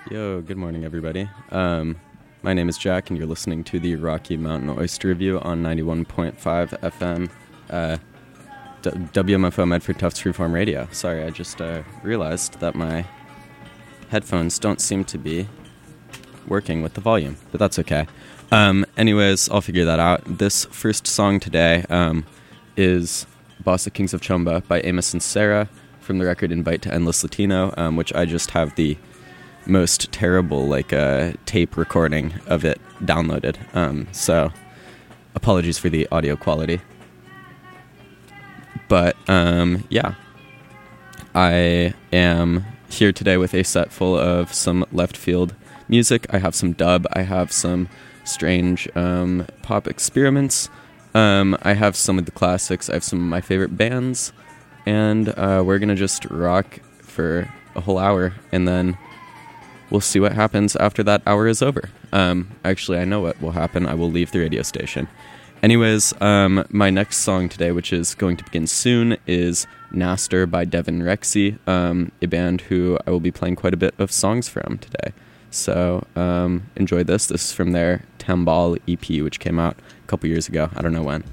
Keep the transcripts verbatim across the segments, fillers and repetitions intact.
Yo, good morning, everybody. Um, my name is Jack, and you're listening to the Rocky Mountain Oyster Review on ninety-one point five F M, uh, D- W M F O Medford Tufts Freeform Radio. Sorry, I just uh, realized that my headphones don't seem to be working with the volume, but that's okay. Um, anyways, I'll figure that out. This first song today um, is Bossa Kings of Chomba by Amos and Sarah from the record Invite to Endless Latino, um, which I just have the most terrible like uh, tape recording of it downloaded. Um, so apologies for the audio quality. But um, yeah, I am here today with a set full of some left field music. I have some dub. I have some strange um, pop experiments. Um, I have some of the classics. I have some of my favorite bands. And uh, we're going to just rock for a whole hour, and then we'll see what happens after that hour is over. Um, actually, I know what will happen. I will leave the radio station. Anyways, um, my next song today, which is going to begin soon, is Naster by Devin Rexy, um, a band who I will be playing quite a bit of songs from today. So um, enjoy this. This is from their Tambal E P, which came out a couple years ago. I don't know when.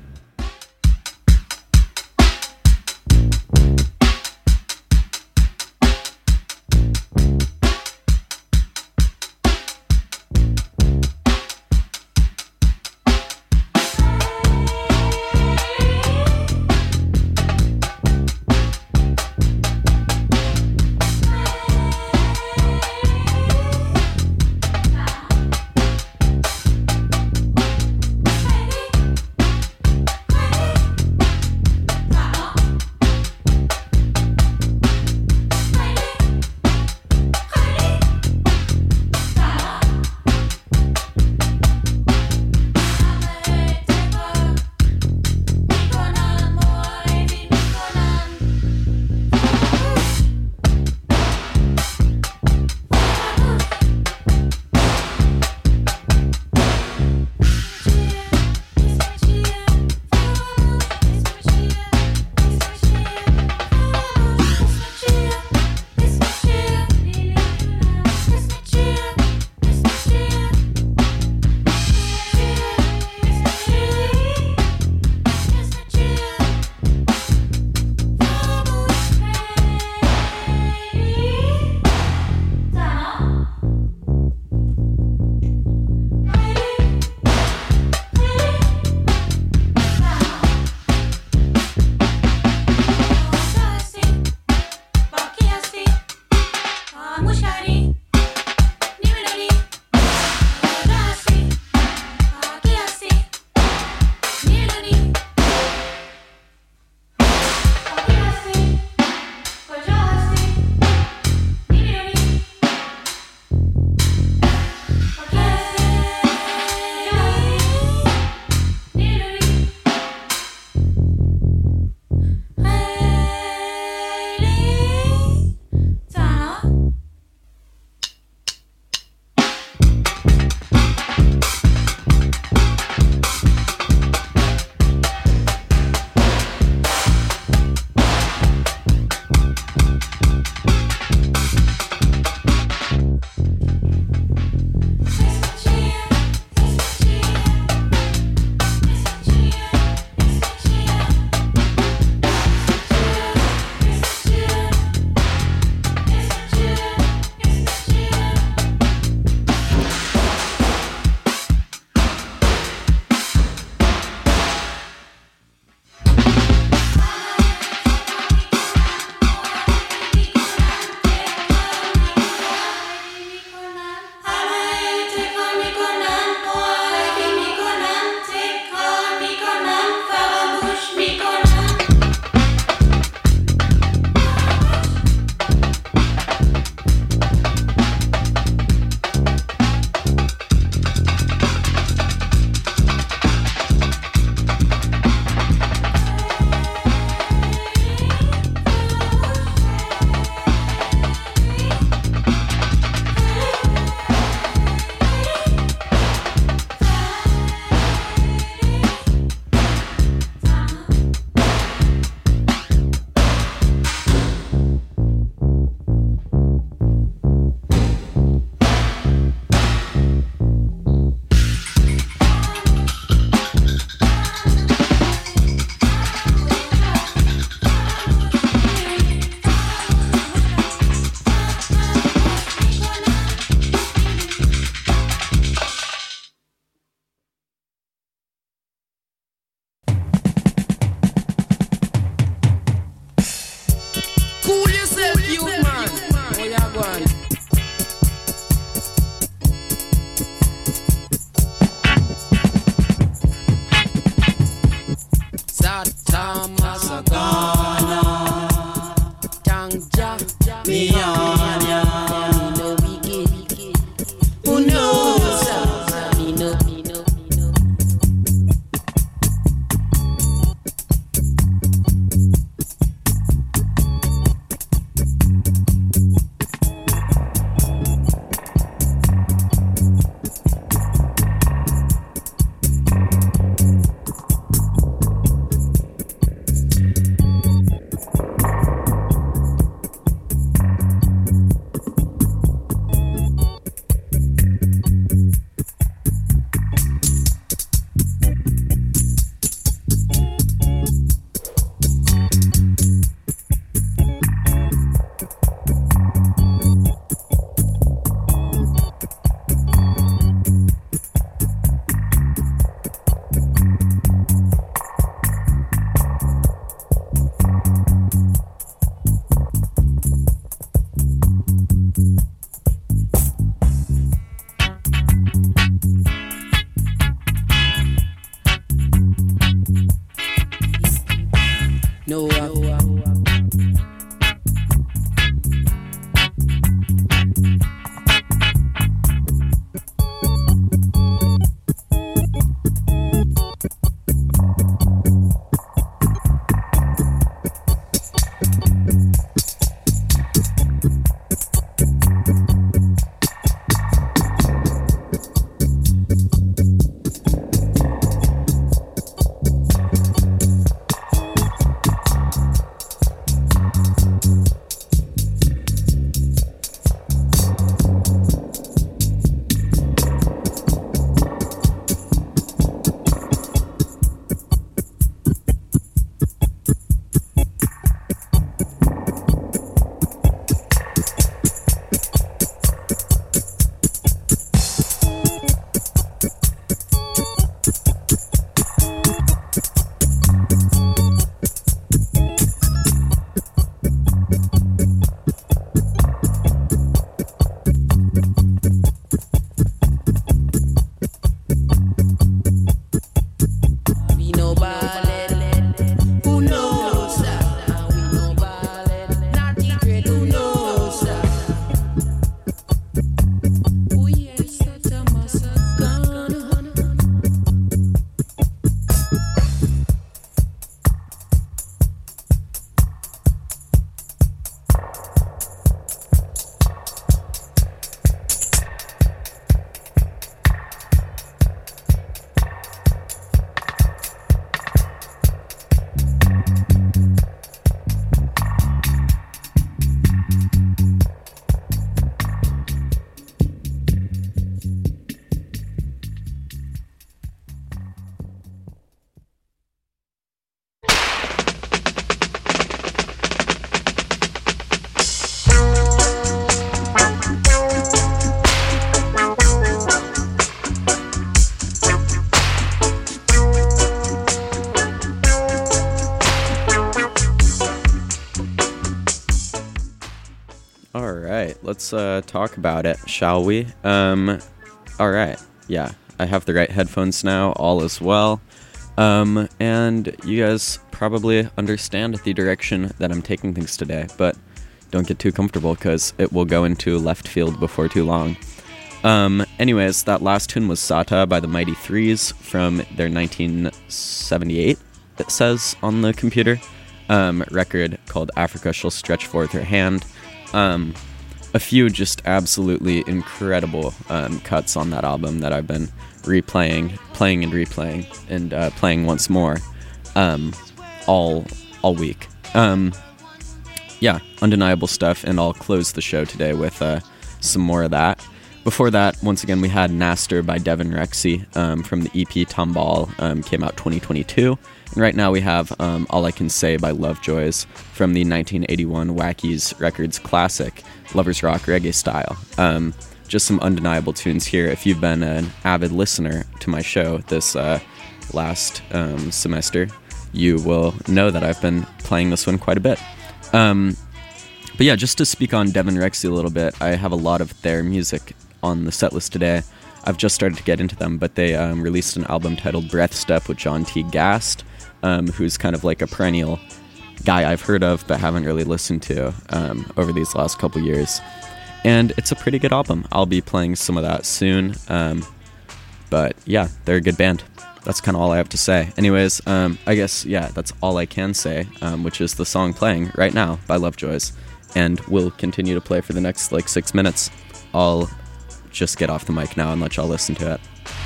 let's uh, talk about it, shall we? Um, all right, yeah, I have the right headphones now, all is well. Um, and you guys probably understand the direction that I'm taking things today, but don't get too comfortable because it will go into left field before too long. Um, anyways, that last tune was Sata by the Mighty Threes from their nineteen seventy-eight, it says on the computer, um, record called Africa Shall Stretch Forth Her Hand. Um, a few just absolutely incredible um, cuts on that album that I've been replaying, playing and replaying, and uh, playing once more um, all all week. Um, yeah, undeniable stuff, and I'll close the show today with uh, some more of that. Before that, once again, we had Naster by Devin Rexy um, from the E P Tomball, um, came out twenty twenty-two. And right now we have um, All I Can Say by Lovejoys from the nineteen eighty-one Wackies Records classic, Lovers Rock Reggae Style. Um, just some undeniable tunes here. If you've been an avid listener to my show this uh, last um, semester, you will know that I've been playing this one quite a bit. Um, but yeah, just to speak on Devin Rexy a little bit, I have a lot of their music on the set list today. I've just started to get into them, but they um, released an album titled Breath Step with John T. Gast, um, who's kind of like a perennial guy I've heard of but haven't really listened to um, over these last couple years. And it's a pretty good album. I'll be playing some of that soon. Um, but yeah, they're a good band. That's kind of all I have to say. Anyways, um, I guess, yeah, that's all I can say, um, which is the song playing right now by Lovejoys. And will continue to play for the next like six minutes. I'll just get off the mic now and let y'all listen to it.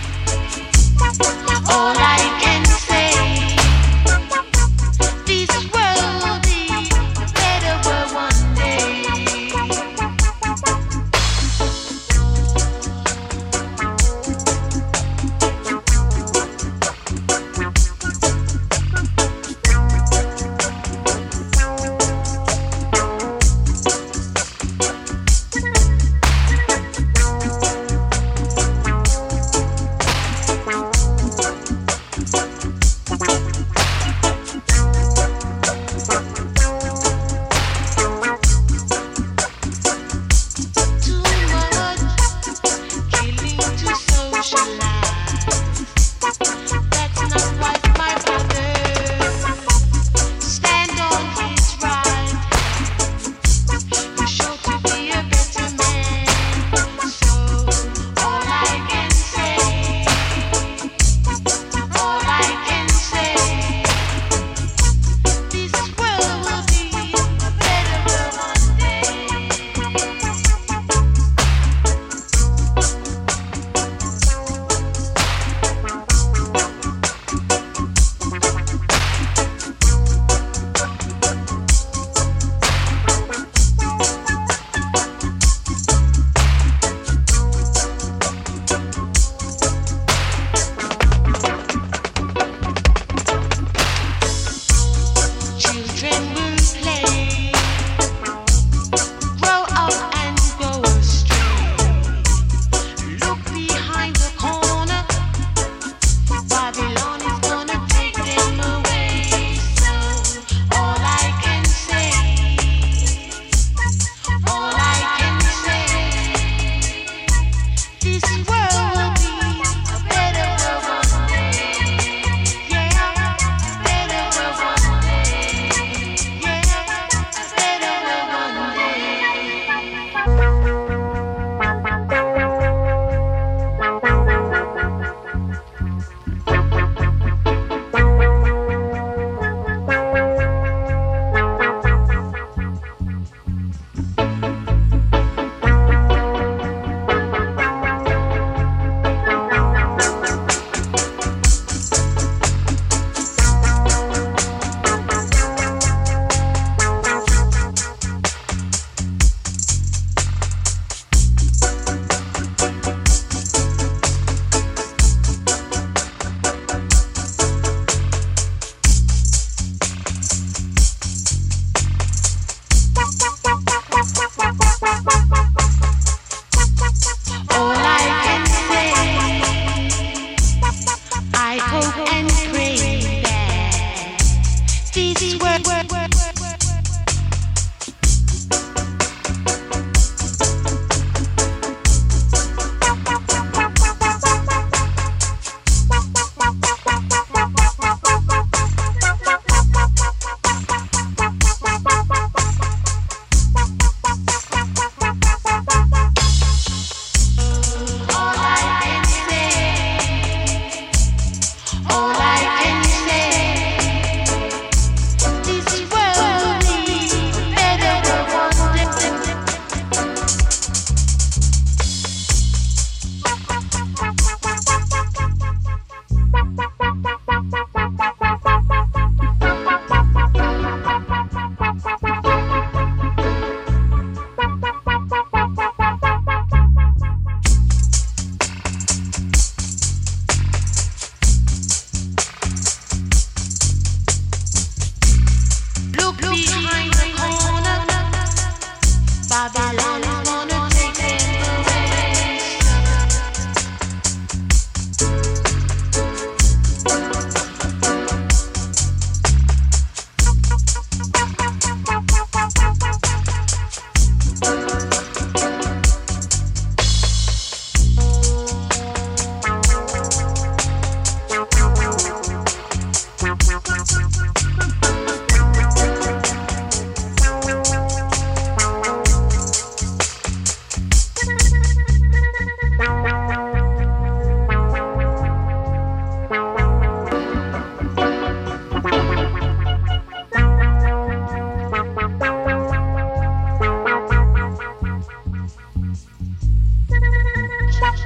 All I can say, this world is a better world one day.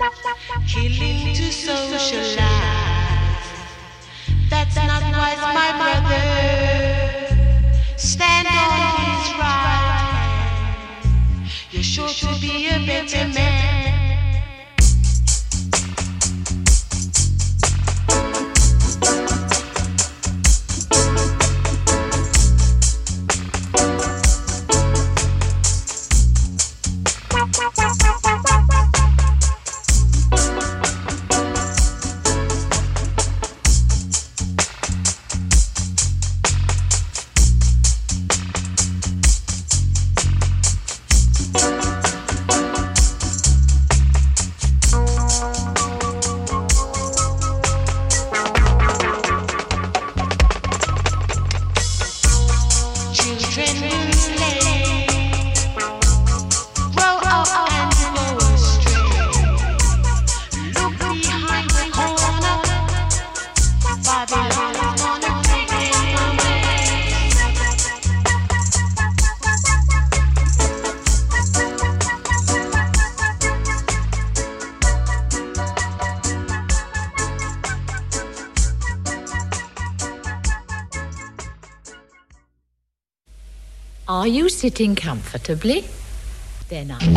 killing to socialize. That's not wise, my brother. Stand on his right hand. You're sure to be a better man. Are you sitting comfortably? Then I...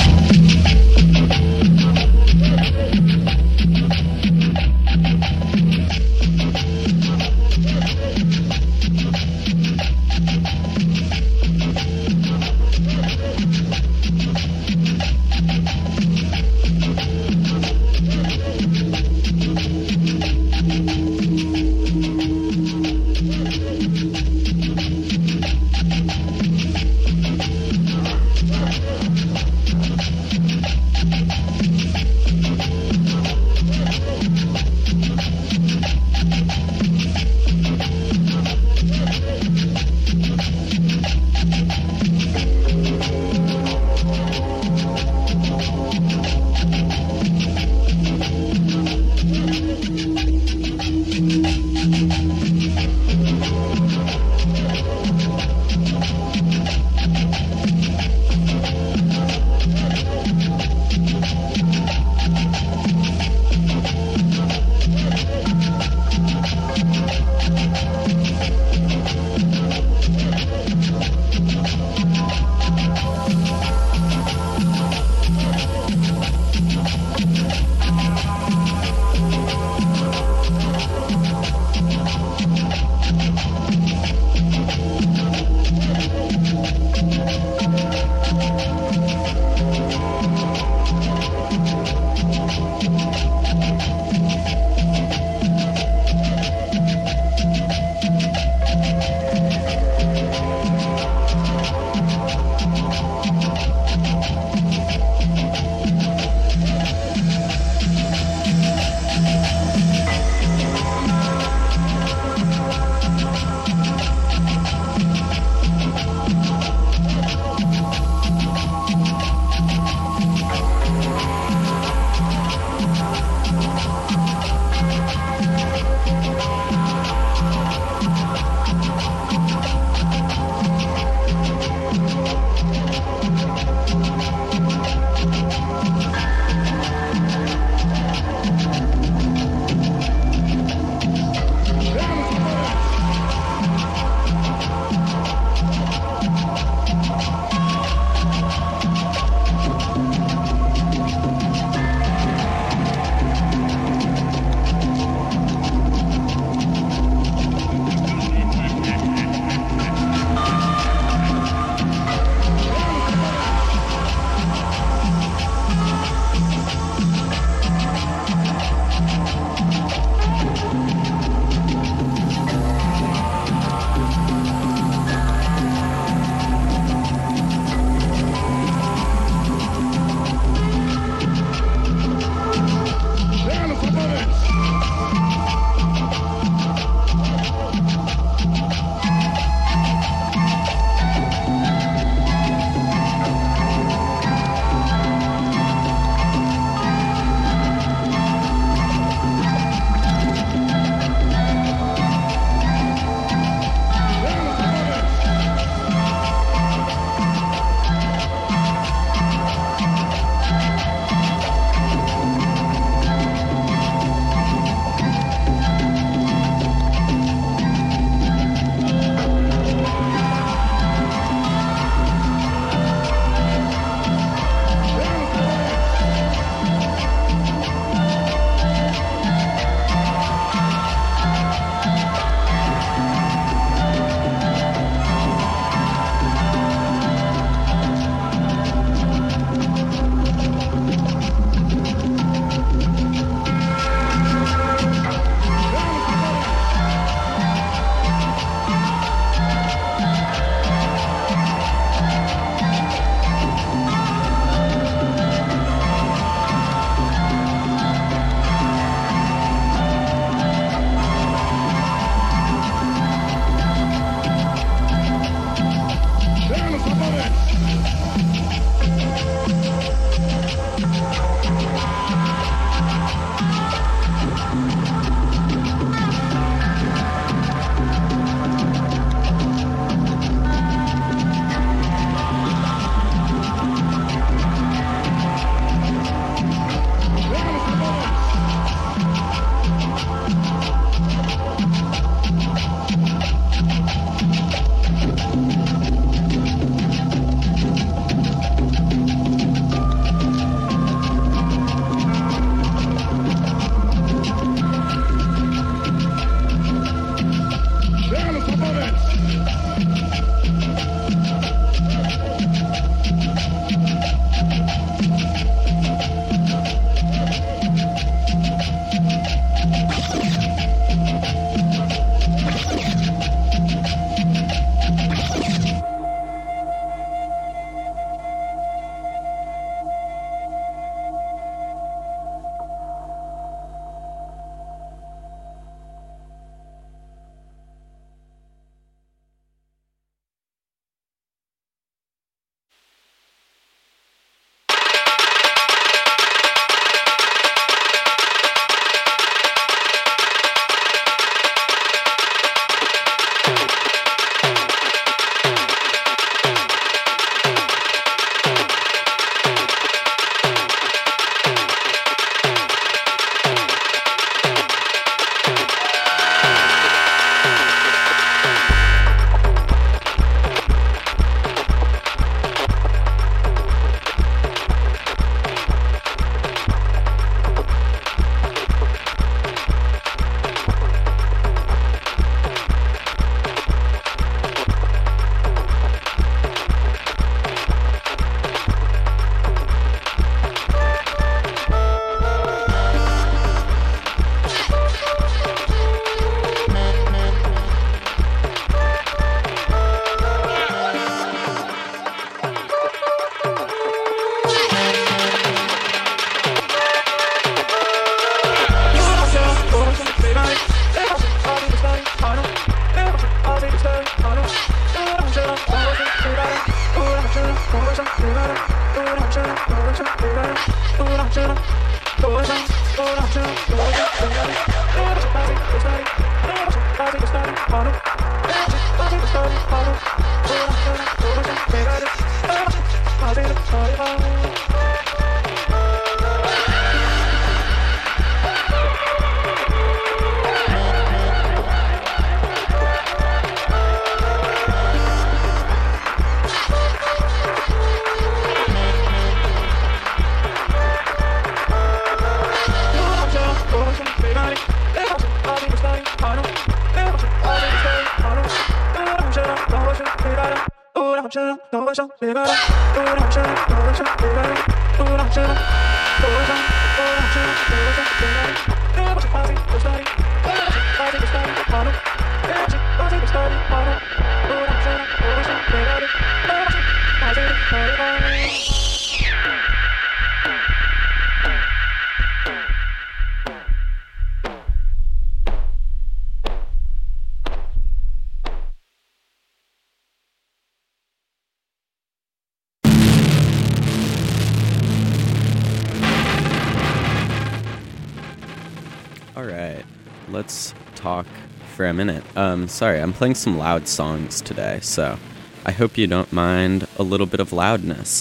All right, let's talk for a minute. Um, sorry, I'm playing some loud songs today, so I hope you don't mind a little bit of loudness.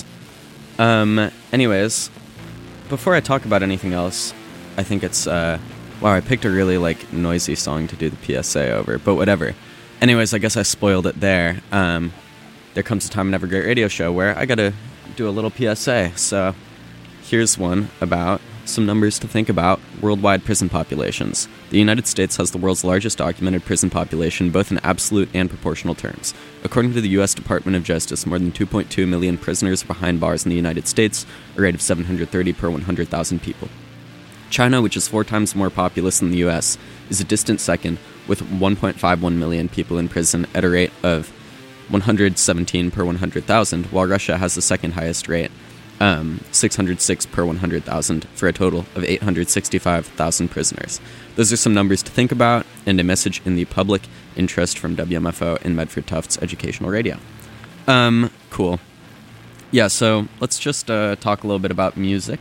Um, anyways, before I talk about anything else, I think it's, uh, wow, I picked a really, like, noisy song to do the P S A over, but whatever. Anyways, I guess I spoiled it there. Um, there comes a time in every great radio show where I gotta do a little P S A, so here's one about some numbers to think about. Worldwide prison populations. The United States has the world's largest documented prison population, both in absolute and proportional terms. According to the U S Department of Justice, more than two point two million prisoners are behind bars in the United States, a rate of seven hundred thirty per one hundred thousand people. China, which is four times more populous than the U S, is a distant second, with one point five one million people in prison at a rate of one hundred seventeen per one hundred thousand, while Russia has the second highest rate, Um, six hundred six per one hundred thousand, for a total of eight hundred sixty-five thousand prisoners. Those are some numbers to think about, and a message in the public interest from W M F O and Medford Tufts Educational Radio. Um, cool. Yeah, so let's just uh, talk a little bit about music.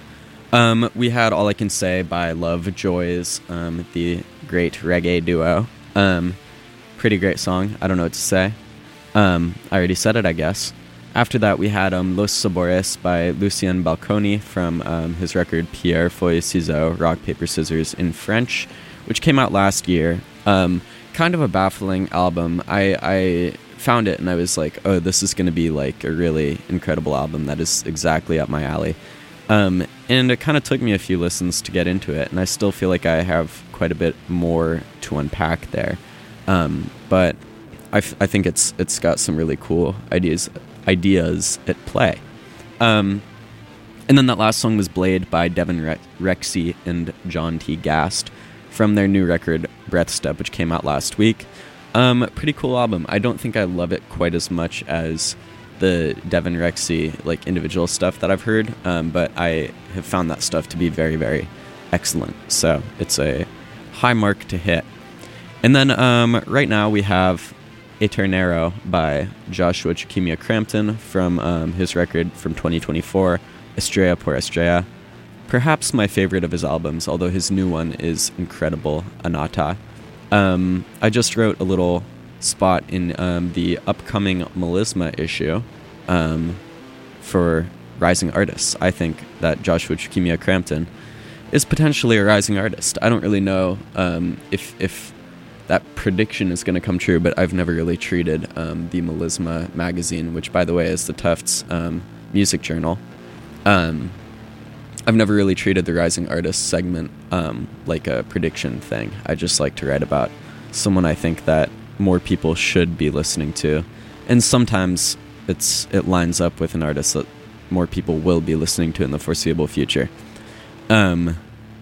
Um, we had All I Can Say by Lovejoys, um, the great reggae duo. Um, pretty great song. I don't know what to say. Um, I already said it, I guess. After that, we had um, Los Sabores by Lucien Balconi from um, his record Pierre Feuille Ciseaux, Rock, Paper, Scissors in French, which came out last year. Um, kind of a baffling album. I, I found it and I was like, oh, this is going to be like a really incredible album that is exactly up my alley. Um, and it kind of took me a few listens to get into it, and I still feel like I have quite a bit more to unpack there. Um, but I, f- I think it's it's got some really cool ideas ideas at play. Um, and then that last song was Blade by Devin Re- Rexy and John T. Gast from their new record Breath Step, which came out last week. Um, pretty cool album. I don't think I love it quite as much as the Devin Rexy like individual stuff that I've heard, um, but I have found that stuff to be very, very excellent. So it's a high mark to hit. And then um, right now we have Eternero by Joshua Chiquimia Crampton from um, his record from twenty twenty-four, Estrella por Estrella. Perhaps my favorite of his albums, although his new one is incredible, Anata. Um, I just wrote a little spot in um, the upcoming Melisma issue um, for rising artists. I think that Joshua Chiquimia Crampton is potentially a rising artist. I don't really know um, if if that prediction is going to come true, but I've never really treated um, the Melisma magazine, which, by the way, is the Tufts um, music journal. Um, I've never really treated the Rising Artist segment um, like a prediction thing. I just like to write about someone I think that more people should be listening to. And sometimes it's it lines up with an artist that more people will be listening to in the foreseeable future. Um,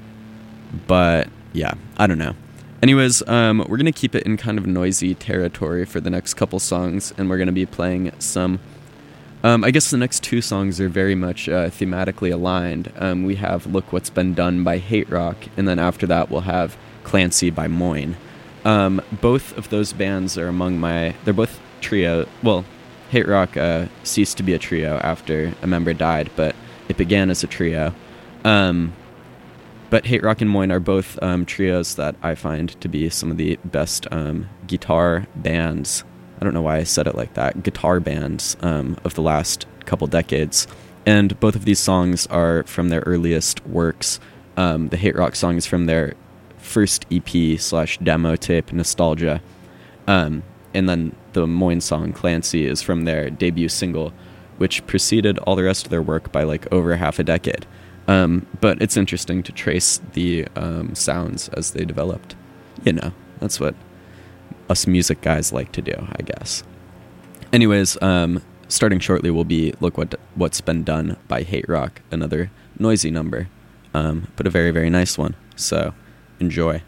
but, yeah, I don't know. Anyways, um, we're going to keep it in kind of noisy territory for the next couple songs, and we're going to be playing some... Um, I guess the next two songs are very much uh, thematically aligned. Um, we have Look What's Been Done by Hate Rock, and then after that we'll have Clancy by Moyne. Um, both of those bands are among my... They're both trio... Well, Hate Rock uh, ceased to be a trio after a member died, but it began as a trio. Um, but Hate Rock and Moin are both um, trios that I find to be some of the best um, guitar bands. I don't know why I said it like that. Guitar bands um, of the last couple decades. And both of these songs are from their earliest works. Um, the Hate Rock song is from their first E P slash demo tape, Nostalgia. Um, and then the Moin song, Clancy, is from their debut single, which preceded all the rest of their work by like over half a decade. Um, but it's interesting to trace the um, sounds as they developed. You know, that's what us music guys like to do, I guess. Anyways, um, starting shortly will be Look What What's Been Done by Hate Rock, another noisy number, um, but a very, very nice one. So enjoy.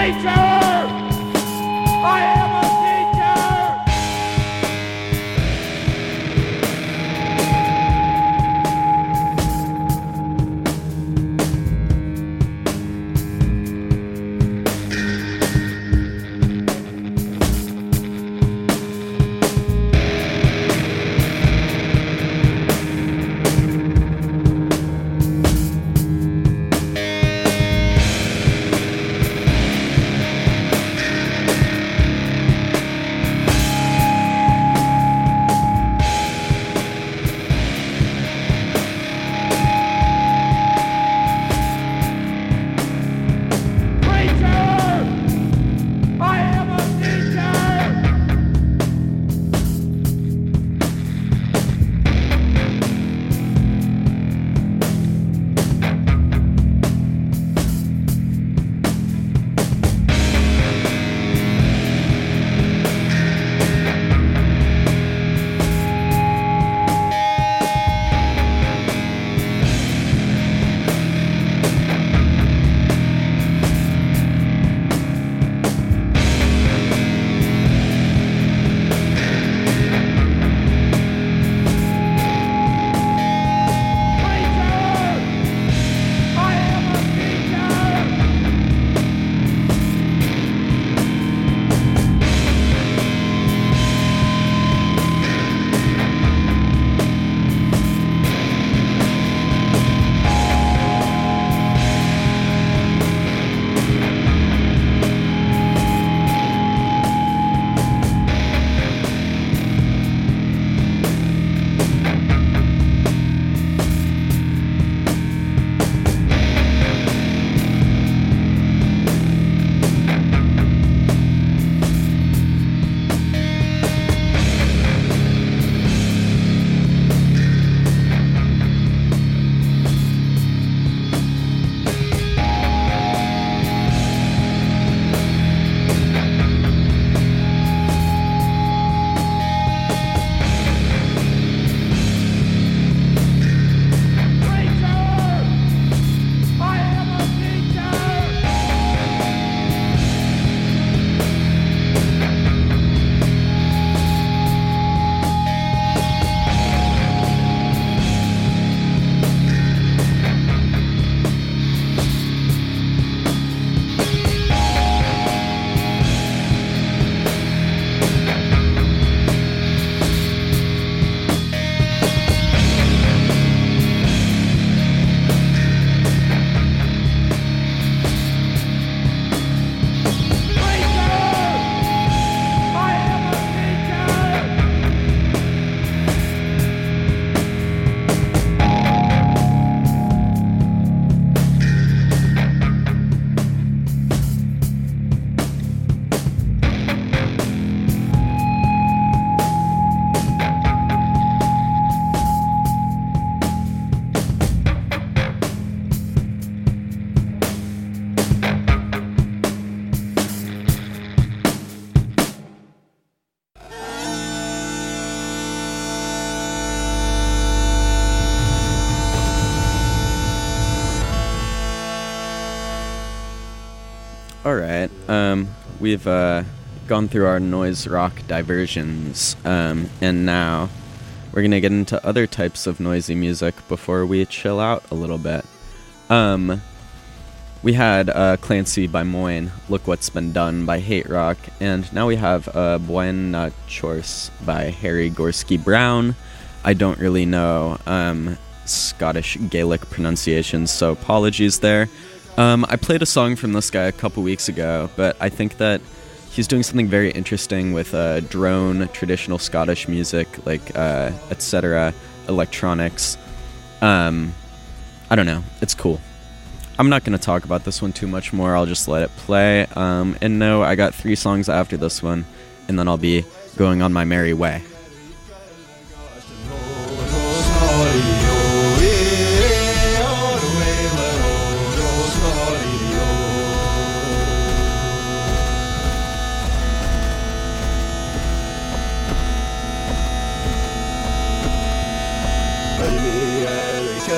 All right. Um, we've uh, gone through our noise rock diversions, um, and now we're going to get into other types of noisy music before we chill out a little bit. Um, we had uh, Clancy by Moyne, Look What's Been Done by Hate Rock, and now we have uh, Buena Chorse by Harry Gorski Brown. I don't really know um, Scottish Gaelic pronunciations, so apologies there. Um, I played a song from this guy a couple weeks ago, but I think that he's doing something very interesting with uh, drone, traditional Scottish music, like uh, et cetera, electronics. Um, I don't know. It's cool. I'm not going to talk about this one too much more. I'll just let it play. Um, and no, I got three songs after this one, and then I'll be going on my merry way.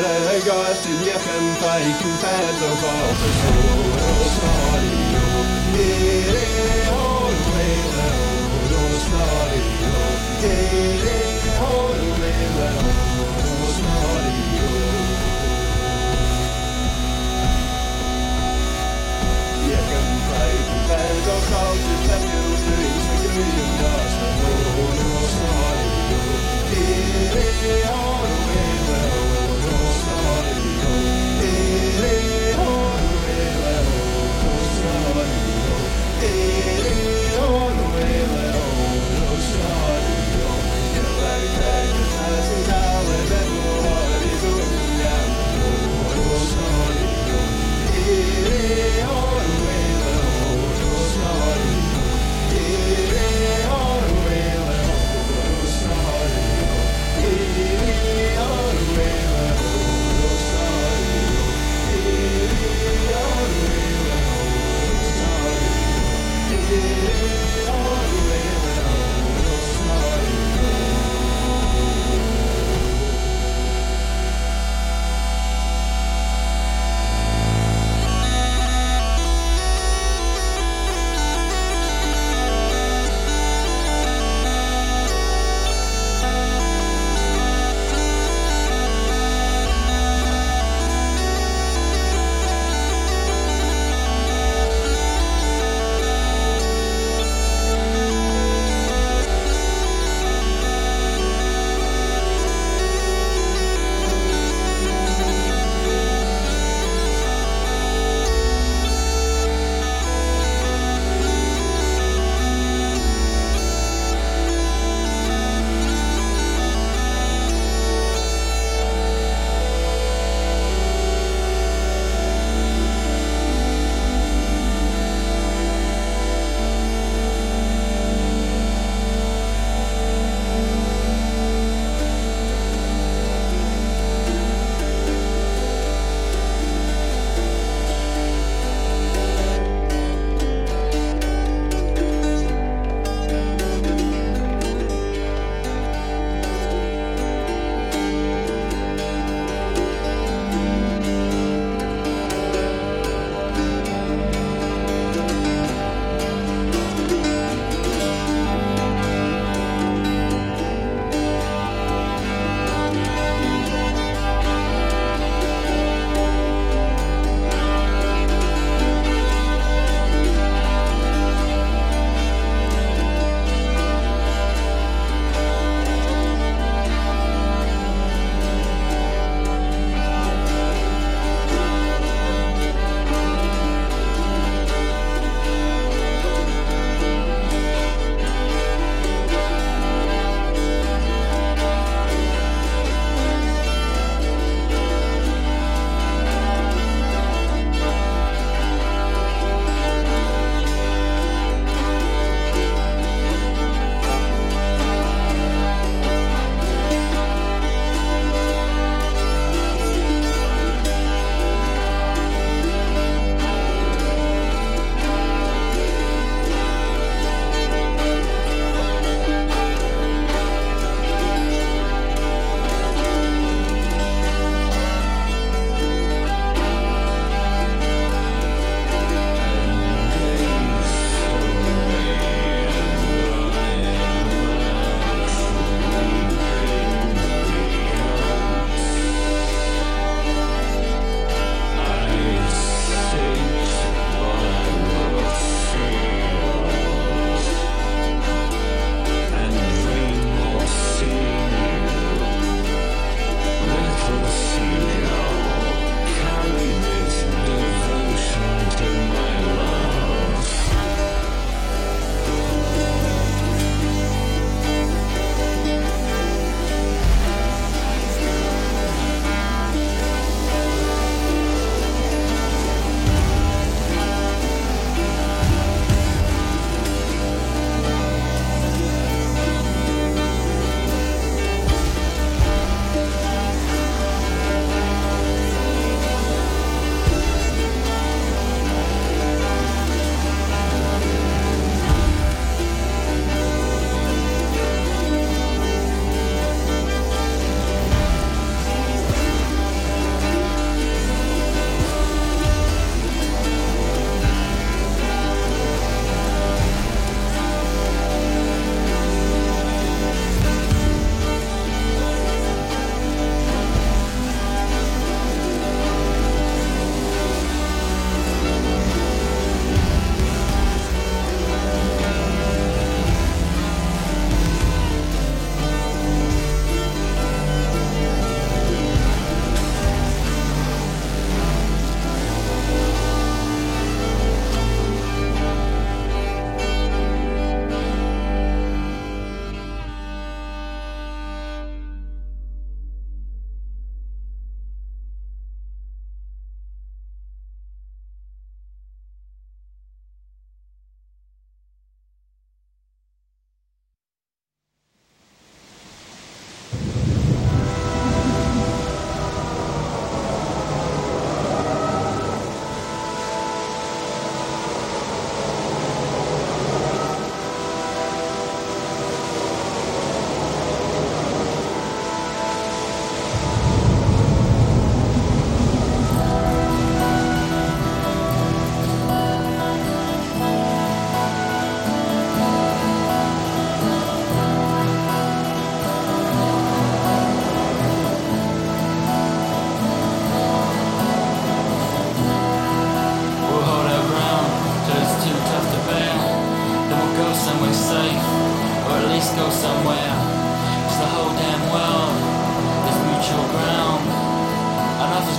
Gast in jechen fejkünk feldogat a szóros rádió. Thank you.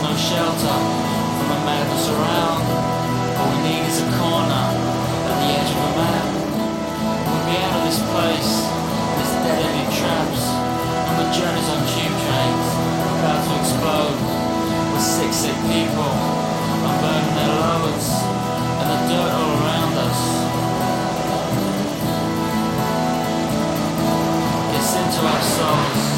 no shelter from the madness around. All we need is a corner at the edge of a map. We'll be out of this place, this dead-ended traps, and the journeys on tube trains about to explode. With sick, sick people unburdening their loads, and the dirt all around us gets into our souls.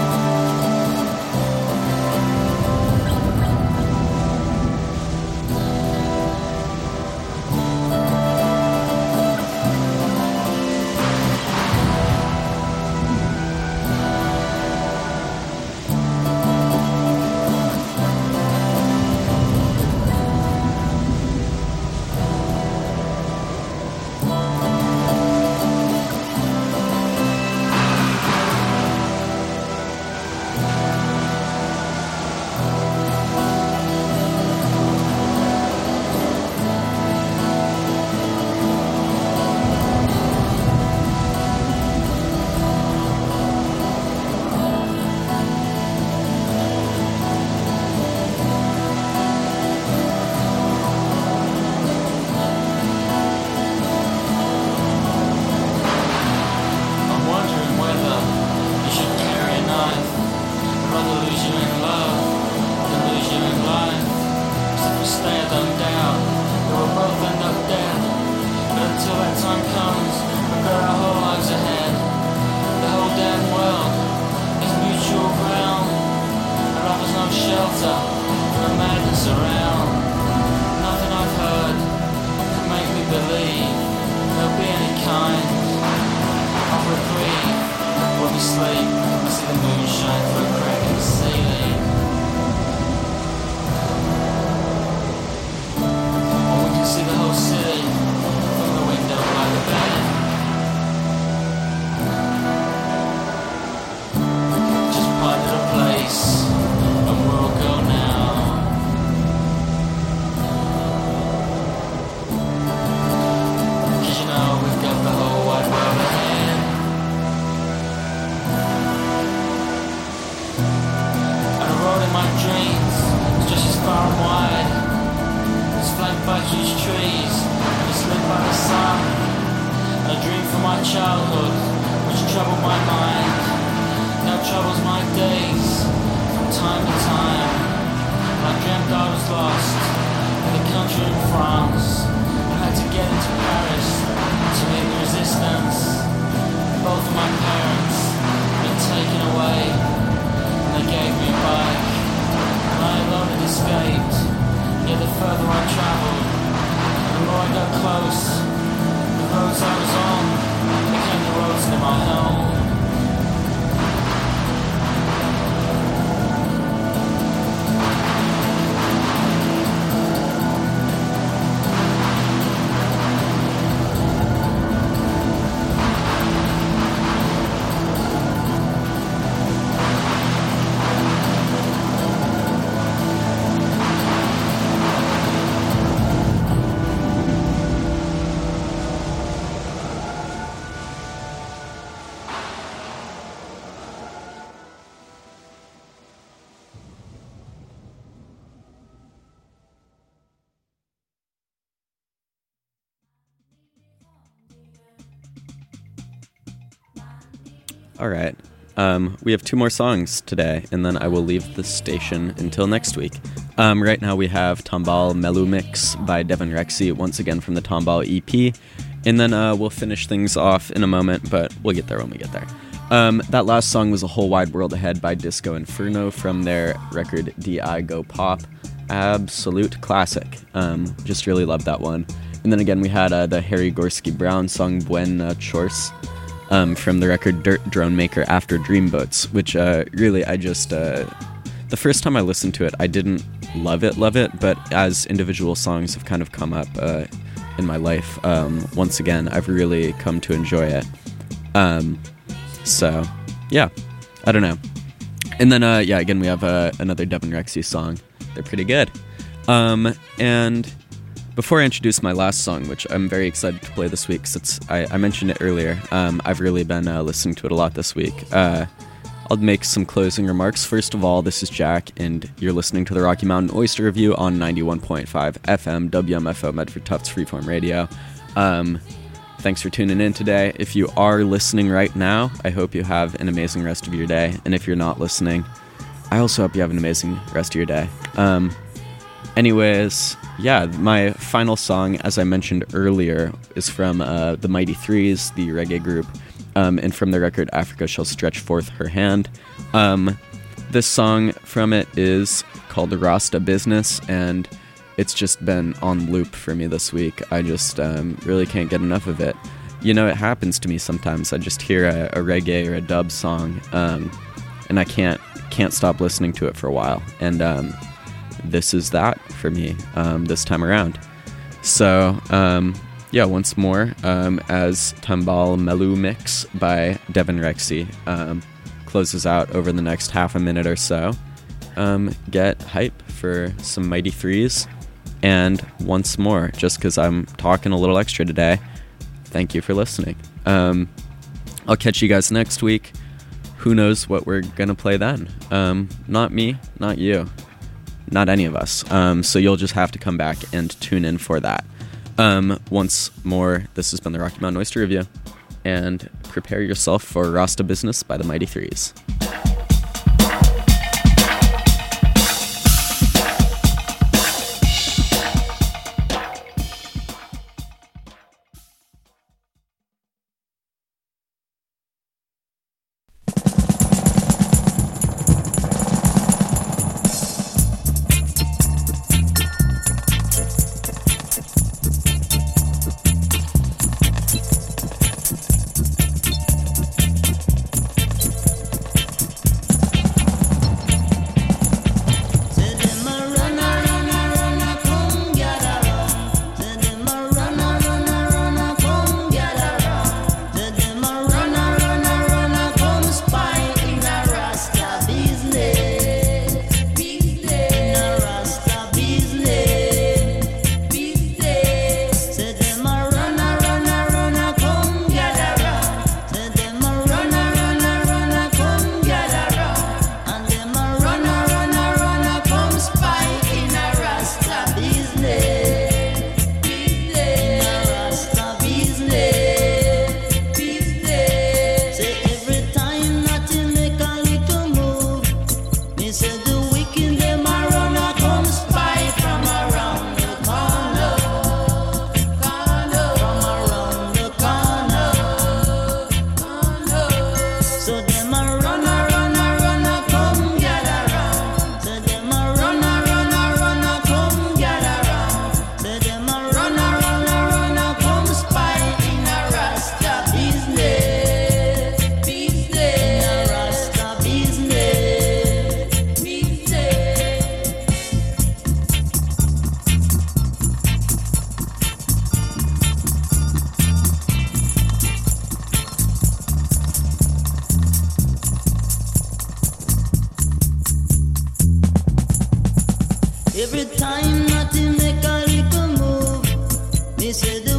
All right. Um, we have two more songs today, and then I will leave the station until next week. Um, right now we have Tomball Melu Mix by Devin Rexy, once again from the Tomball E P. And then uh, we'll finish things off in a moment, but we'll get there when we get there. Um, that last song was A Whole Wide World Ahead by Disco Inferno from their record D I Go Pop. Absolute classic. Um, just really loved that one. And then again we had uh, the Harry Gorski Brown song Buena Chorce. Um, from the record Dirt Drone Maker After Dreamboats, which uh, really I just, uh, the first time I listened to it, I didn't love it, love it, but as individual songs have kind of come up uh, in my life, um, once again, I've really come to enjoy it. Um, so, yeah, I don't know. And then, uh, yeah, again, we have uh, another Devin Rexy song. They're pretty good. Um, and before I introduce my last song, which I'm very excited to play this week, because it's I, I mentioned it earlier, um, I've really been uh, listening to it a lot this week. Uh, I'll make some closing remarks. First of all, this is Jack, and you're listening to the Rocky Mountain Oyster Review on ninety-one point five F M, W M F O, Medford Tufts Freeform Radio. Um, thanks for tuning in today. If you are listening right now, I hope you have an amazing rest of your day. And if you're not listening, I also hope you have an amazing rest of your day. Um, anyways, yeah, my final song, as I mentioned earlier, is from uh, the Mighty Threes, the reggae group. Um, and from the record Africa Shall Stretch Forth Her Hand. Um, this song from it is called Rasta Business, and it's just been on loop for me this week. I just um, really can't get enough of it. You know, it happens to me sometimes. I just hear a, a reggae or a dub song, um, and I can't can't stop listening to it for a while. And um, this is that for me um, this time around. So... Um, Yeah, once more, um, as Tambal Melu Mix by Devin Rexy um, closes out over the next half a minute or so. Um, get hype for some Mighty Threes. And once more, just because I'm talking a little extra today, thank you for listening. Um, I'll catch you guys next week. Who knows what we're going to play then? Um, not me, not you, not any of us. Um, so you'll just have to come back and tune in for that. Um, once more, this has been the Rocky Mountain Oyster Review, and prepare yourself for Rasta Business by the Mighty Threes. Every time nothing make a little move, me say